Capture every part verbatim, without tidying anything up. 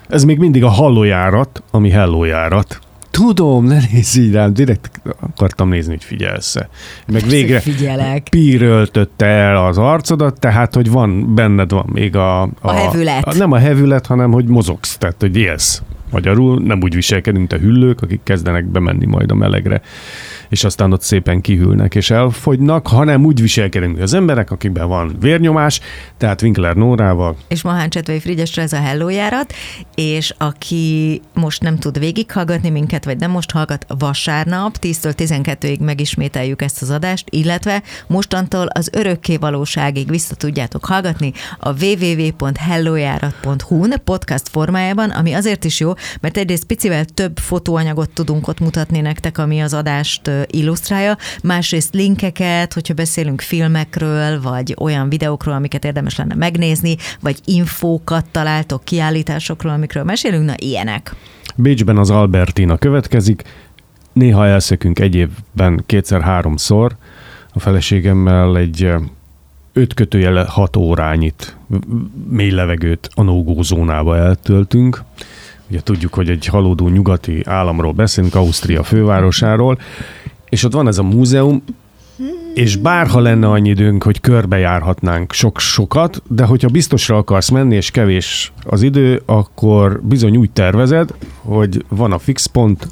Ez még mindig a hallójárat, ami hellójárat. Tudom, ne nézz így rám, direkt akartam nézni, hogy figyelsz-e. Meg végre píröltötte el az arcodat, tehát, hogy van, benned van még a... A, a hevület. A, nem a hevület, hanem, hogy mozogsz, tehát, hogy élsz. Magyarul nem úgy viselkedünk, mint a hüllők, akik kezdenek bemenni majd a melegre, és aztán ott szépen kihűlnek és elfogynak, hanem úgy viselkedünk az emberek, akikben van vérnyomás, tehát Winkler Nórával. És Mahán Csetvei Frigyesre ez a hellójárat, és aki most nem tud végighallgatni minket, vagy nem most hallgat, vasárnap tíztől tizenkettőig megismételjük ezt az adást, illetve mostantól az örökké valóságig vissza tudjátok hallgatni a double-u double-u double-u pont hellójárat pont hu-n podcast formájában, ami azért is jó, mert egyrészt picivel több fotóanyagot tudunk ott mutatni nektek, ami az adást illusztrálja, másrészt linkeket, hogyha beszélünk filmekről, vagy olyan videókról, amiket érdemes lenne megnézni, vagy infókat találtok kiállításokról, amikről mesélünk, na ilyenek. Bécsben az Albertina következik, néha elszökünk egy évben kétszer-háromszor, a feleségemmel egy öt kötőjele hat órányit mély levegőt a no-go zónába eltöltünk. Ugye tudjuk, hogy egy halódó nyugati államról beszélünk, Ausztria fővárosáról, és ott van ez a múzeum, és bárha lenne annyi időnk, hogy körbejárhatnánk sok-sokat, de hogyha biztosra akarsz menni, és kevés az idő, akkor bizony úgy tervezed, hogy van a fix pont,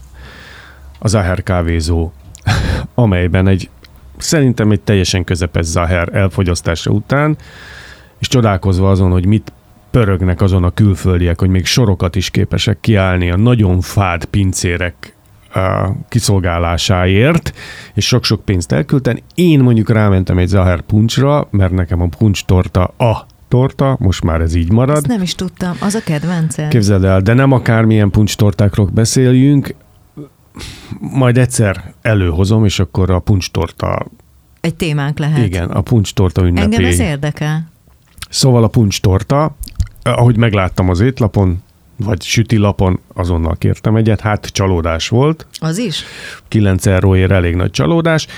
a Zaher kávézó, amelyben egy, szerintem egy teljesen közepes Zaher elfogyasztása után, és csodálkozva azon, hogy mit pörögnek azon a külföldiek, hogy még sorokat is képesek kiállni a nagyon fád pincérek kiszolgálásáért, és sok-sok pénzt elküldten. Én mondjuk rámentem egy Zaher puncsra, mert nekem a puncs torta a torta, most már ez így marad. Ezt nem is tudtam, az a kedvenced. Képzeld el, de nem akármilyen puncstortákról beszéljünk, majd egyszer előhozom, és akkor a puncstorta... Egy témánk lehet. Igen, a puncstorta ünnepi. Engem ez érdekel. Szóval a puncstorta, ahogy megláttam az étlapon, vagy sütilapon, azonnal kértem egyet, hát csalódás volt. Az is? kilenc euróért elég nagy csalódás.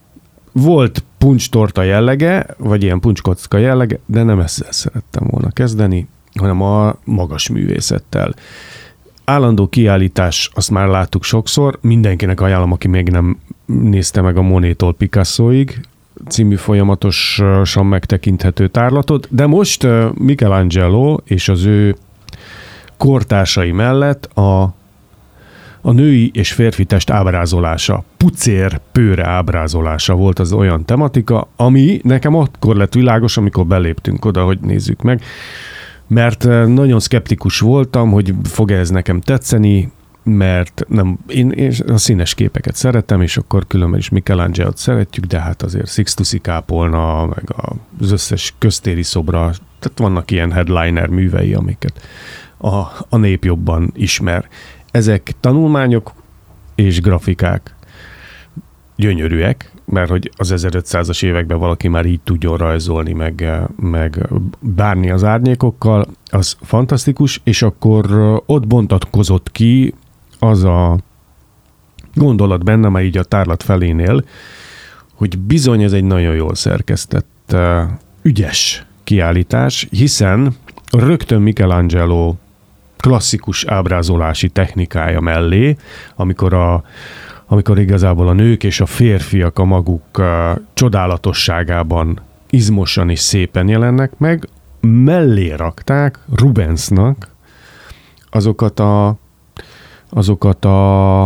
Volt puncstorta jellege, vagy ilyen puncskocka jellege, de nem ezzel szerettem volna kezdeni, hanem a magas művészettel. Állandó kiállítás, azt már láttuk sokszor, mindenkinek ajánlom, aki még nem nézte meg a Monétól Picassoig című folyamatosan megtekinthető tárlatot, de most Michelangelo és az ő kortársai mellett a, a női és férfi test ábrázolása, pucér, pőre ábrázolása volt az olyan tematika, ami nekem akkor lett világos, amikor beléptünk oda, hogy nézzük meg, mert nagyon szkeptikus voltam, hogy fog-e ez nekem tetszeni, mert nem, én, én a színes képeket szeretem, és akkor különben is Michelangelo-t szeretjük, de hát azért Sixtusi kápolna, meg az összes köztéri szobra, tehát vannak ilyen headliner művei, amiket a, a nép jobban ismer. Ezek tanulmányok és grafikák gyönyörűek, mert hogy az ezerötszázas években valaki már így tudjon rajzolni, meg, meg bánni az árnyékokkal, az fantasztikus, és akkor ott bontatkozott ki az a gondolat bennem, már így a tárlat felénél, hogy bizony ez egy nagyon jól szerkesztett, ügyes kiállítás, hiszen rögtön Michelangelo klasszikus ábrázolási technikája mellé, amikor a amikor igazából a nők és a férfiak a maguk uh, csodálatosságában izmosan és szépen jelennek meg, mellé rakták Rubensnak azokat a azokat a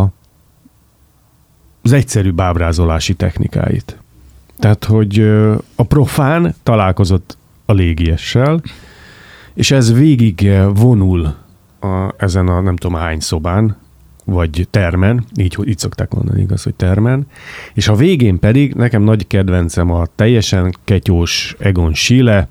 az egyszerűbb ábrázolási technikáit. Tehát, hogy uh, a profán találkozott a légiessel, és ez végig vonul a, ezen a nem tudom hány szobán, vagy termen, így, így szokták mondani, igaz, hogy termen, és a végén pedig nekem nagy kedvencem a teljesen ketyós Egon Schiele,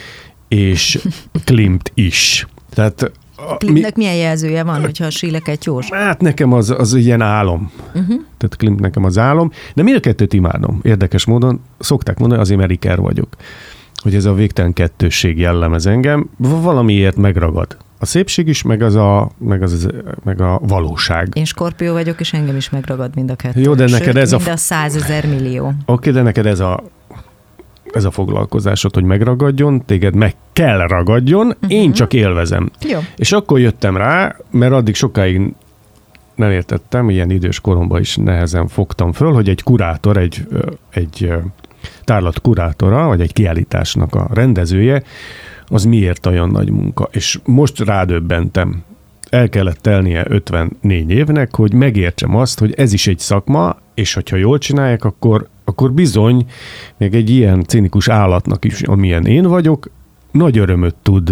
és Klimt is. Tehát Klimtnek mi, milyen jelzője van, hogyha a Schiele ketyós? Hát nekem az, az ilyen álom. Uh-huh. Tehát Klimt nekem az álom, de mind a kettőt imádom. Érdekes módon szokták mondani, azért mert iker vagyok, hogy ez a végtelen kettősség jellemez engem, valamiért megragad. A szépség is, meg, az a, meg, az, meg a valóság. Én Skorpió vagyok, és engem is megragad mind a kettő. Jó, de neked Sőt, ez mind a... a százezer millió. Oké, okay, de neked ez a... ez a foglalkozásod, hogy megragadjon, téged meg kell ragadjon, uh-huh. én csak élvezem. Jó. És akkor jöttem rá, mert addig sokáig nem értettem, ilyen idős koromban is nehezen fogtam föl, hogy egy kurátor, egy, egy tárlat kurátora, vagy egy kiállításnak a rendezője, az miért olyan nagy munka. És most rádöbbentem, el kellett telnie ötvennégy évnek, hogy megértsem azt, hogy ez is egy szakma, és hogyha jól csinálják, akkor, akkor bizony, még egy ilyen cinikus állatnak is, amilyen én vagyok, nagy örömöt tud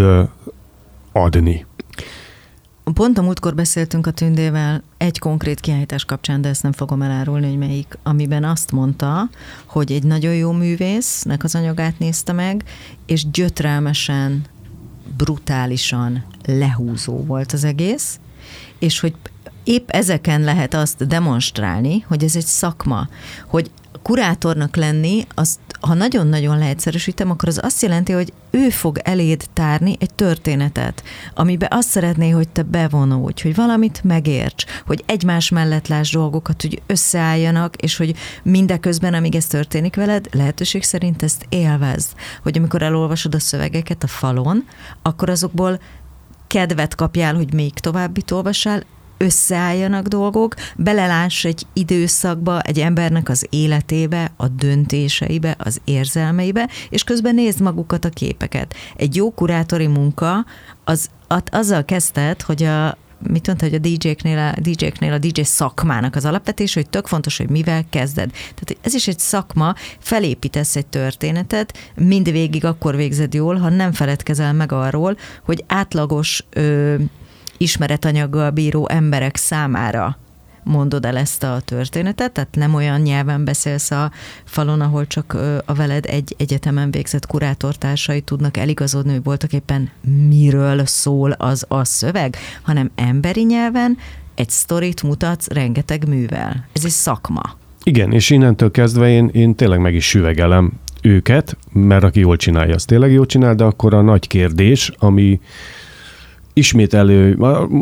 adni. Pont a múltkor beszéltünk a Tündével egy konkrét kiállítás kapcsán, de ezt nem fogom elárulni, hogy melyik, amiben azt mondta, hogy egy nagyon jó művésznek az anyagát nézte meg, és gyötrelmesen, brutálisan lehúzó volt az egész, és hogy épp ezeken lehet azt demonstrálni, hogy ez egy szakma, hogy kurátornak lenni, azt, ha nagyon-nagyon leegyszerűsítem, akkor az azt jelenti, hogy ő fog eléd tárni egy történetet, amiben azt szeretné, hogy te bevonódj, hogy valamit megérts, hogy egymás mellett láss dolgokat, hogy összeálljanak, és hogy mindeközben, amíg ez történik veled, lehetőség szerint ezt élvezd. Hogy amikor elolvasod a szövegeket a falon, akkor azokból kedvet kapjál, hogy még továbbit olvassál, összeálljanak dolgok, beleláss egy időszakba, egy embernek az életébe, a döntéseibe, az érzelmeibe, és közben nézd magukat a képeket. Egy jó kurátori munka, az, azzal kezdted, hogy a mit mondta, hogy a dé jéknél, a dé jéknél a dé jé szakmának az alapvetés, hogy tök fontos, hogy mivel kezded. Tehát ez is egy szakma, felépítesz egy történetet, mindvégig akkor végzed jól, ha nem feledkezel meg arról, hogy átlagos ö, ismeretanyaggal bíró emberek számára mondod el ezt a történetet, tehát nem olyan nyelven beszélsz a falon, ahol csak a veled egy egyetemen végzett kurátortársai tudnak eligazodni, hogy voltak éppen miről szól az a szöveg, hanem emberi nyelven egy sztorit mutatsz rengeteg művel. Ez egy szakma. Igen, és innentől kezdve én, én tényleg meg is süvegelem őket, mert aki jól csinálja, az tényleg jól csinál, de akkor a nagy kérdés, ami ismét elő...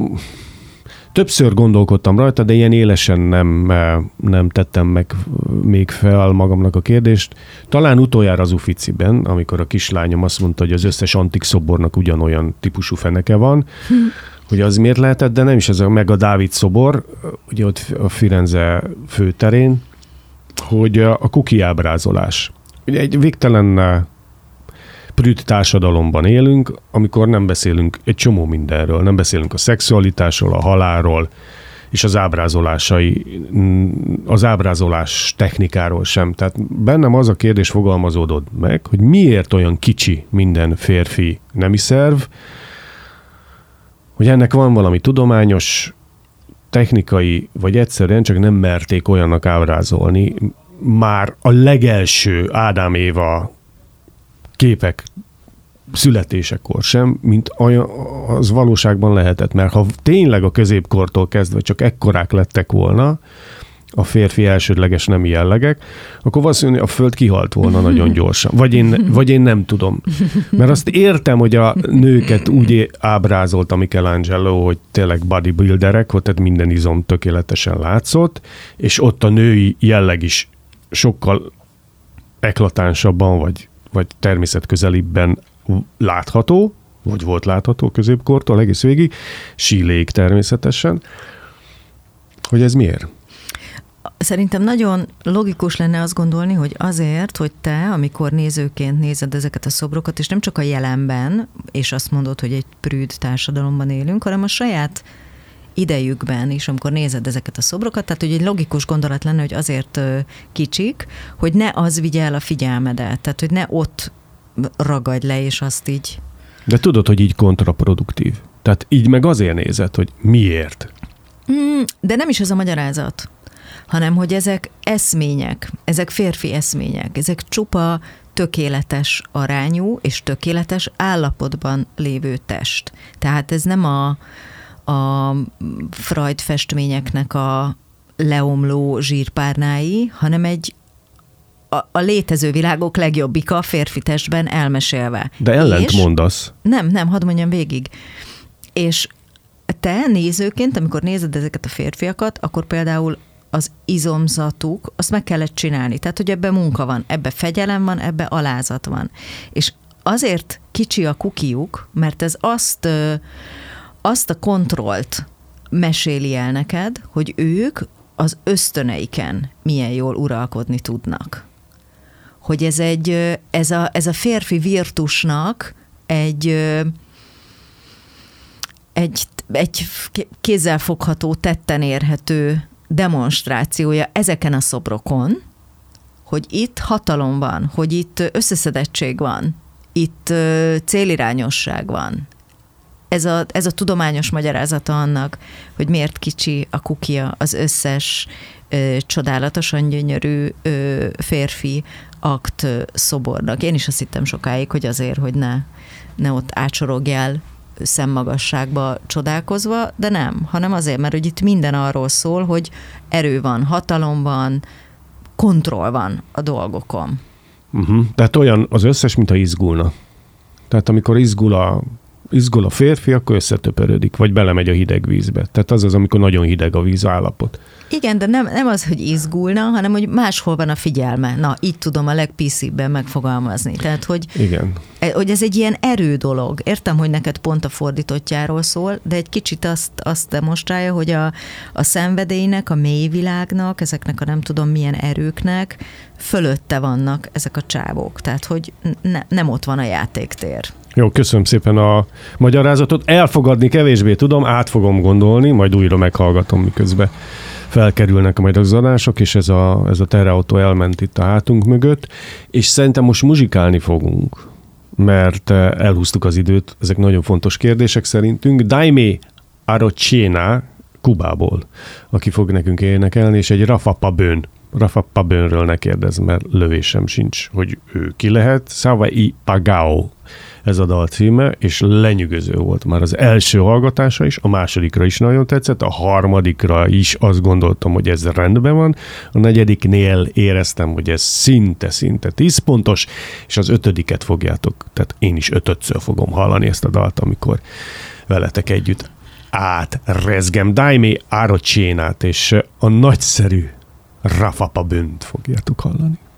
Többször gondolkodtam rajta, de ilyen élesen nem, nem tettem meg még fel magamnak a kérdést. Talán utoljára az Ufficiben, amikor a kislányom azt mondta, hogy az összes antik szobornak ugyanolyan típusú feneke van, hm. hogy az miért lehetett, de nem is ez a, meg a Dávid szobor, ugye ott a Firenze főterén, hogy a cookie ábrázolás. Ugye egy végtelen prűd társadalomban élünk, amikor nem beszélünk egy csomó mindenről, nem beszélünk a szexualitásról, a halálról, és az ábrázolásai, az ábrázolás technikáról sem. Tehát bennem az a kérdés fogalmazódott meg, hogy miért olyan kicsi minden férfi nemi szerv, hogy ennek van valami tudományos, technikai, vagy egyszerűen csak nem merték olyannak ábrázolni, már a legelső Ádám Éva képek születésekor sem, mint az valóságban lehetett. Mert ha tényleg a középkortól kezdve csak ekkorák lettek volna a férfi elsődleges nemi jellegek, akkor valószínűleg a föld kihalt volna nagyon gyorsan. Vagy én, vagy én nem tudom. Mert azt értem, hogy a nőket úgy ábrázolta Michelangelo, hogy tényleg bodybuilderek, hogy tehát minden izom tökéletesen látszott, és ott a női jelleg is sokkal eklatánsabban, vagy vagy természetközelibben látható, vagy volt látható középkortól egész végig, síléig természetesen, hogy ez miért? Szerintem nagyon logikus lenne azt gondolni, hogy azért, hogy te, amikor nézőként nézed ezeket a szobrokat, és nem csak a jelenben, és azt mondod, hogy egy prűd társadalomban élünk, hanem a saját idejükben is, amikor nézed ezeket a szobrokat, tehát hogy egy logikus gondolat lenne, hogy azért kicsik, hogy ne az vigye el a figyelmedet, tehát hogy ne ott ragadj le, és azt így... De tudod, hogy így kontraproduktív. Tehát így meg azért nézed, hogy miért. Mm, de nem is ez a magyarázat, hanem hogy ezek eszmények, ezek férfi eszmények, ezek csupa tökéletes arányú és tökéletes állapotban lévő test. Tehát ez nem a a Freud festményeknek a leomló zsírpárnái, hanem egy a, a létező világok legjobbika a férfi testben elmesélve. De ellent mondasz. Nem, nem, hadd mondjam végig. És te nézőként, amikor nézed ezeket a férfiakat, akkor például az izomzatuk, azt meg kellett csinálni. Tehát, hogy ebbe munka van, ebbe fegyelem van, ebbe alázat van. És azért kicsi a kukiuk, mert ez azt, azt a kontrollt meséli el neked, hogy ők az ösztöneiken milyen jól uralkodni tudnak. Hogy ez egy, ez a, ez a férfi virtusnak egy, egy, egy kézzelfogható, tetten érhető demonstrációja ezeken a szobrokon, hogy itt hatalom van, hogy itt összeszedettség van, itt célirányosság van. Ez a, ez a tudományos magyarázata annak, hogy miért kicsi a kukia az összes ö, csodálatosan gyönyörű ö, férfi akt ö, szobornak. Én is azt hittem sokáig, hogy azért, hogy ne, ne ott átsorogjál szemmagasságba csodálkozva, de nem, hanem azért, mert hogy itt minden arról szól, hogy erő van, hatalom van, kontroll van a dolgokon. Uh-huh. Tehát olyan az összes, mint a izgulna. Tehát amikor izgul a, izgul a férfi, akkor összetöpörödik, vagy belemegy a hideg vízbe. Tehát az az, amikor nagyon hideg a víz állapot. Igen, de nem, nem az, hogy izgulna, hanem hogy máshol van a figyelme. Na, így tudom a legpiszibben megfogalmazni. Tehát, hogy, igen. hogy ez egy ilyen erő dolog. Értem, hogy neked pont a fordítottjáról szól, de egy kicsit azt, azt demonstrálja, hogy a, a szenvedélynek, a mélyvilágnak, ezeknek a nem tudom milyen erőknek fölötte vannak ezek a csávók. Tehát, hogy ne, nem ott van a játéktér. Jó, köszönöm szépen a magyarázatot. Elfogadni kevésbé tudom, át fogom gondolni, majd újra meghallgatom, miközben felkerülnek majd az adások, és ez a, ez a terrautó elment itt a hátunk mögött, és szerintem most muzsikálni fogunk, mert elhúztuk az időt, ezek nagyon fontos kérdések szerintünk. Daime Arocena Kubából, aki fog nekünk énekelni, és egy Rafa Pabön. Rafa Pabönről ne kérdezz, mert lövésem sincs, hogy ő ki lehet. Savai Pagao ez a dal címe, és lenyűgöző volt már az első hallgatása is, a másodikra is nagyon tetszett, a harmadikra is azt gondoltam, hogy ez rendben van, a negyediknél éreztem, hogy ez szinte-szinte tíz pontos, és az ötödiket fogjátok, tehát én is ötötször fogom hallani ezt a dalt, amikor veletek együtt átrezgem. Daime Arocenát, és a nagyszerű Rafa Pabönt fogjátok hallani.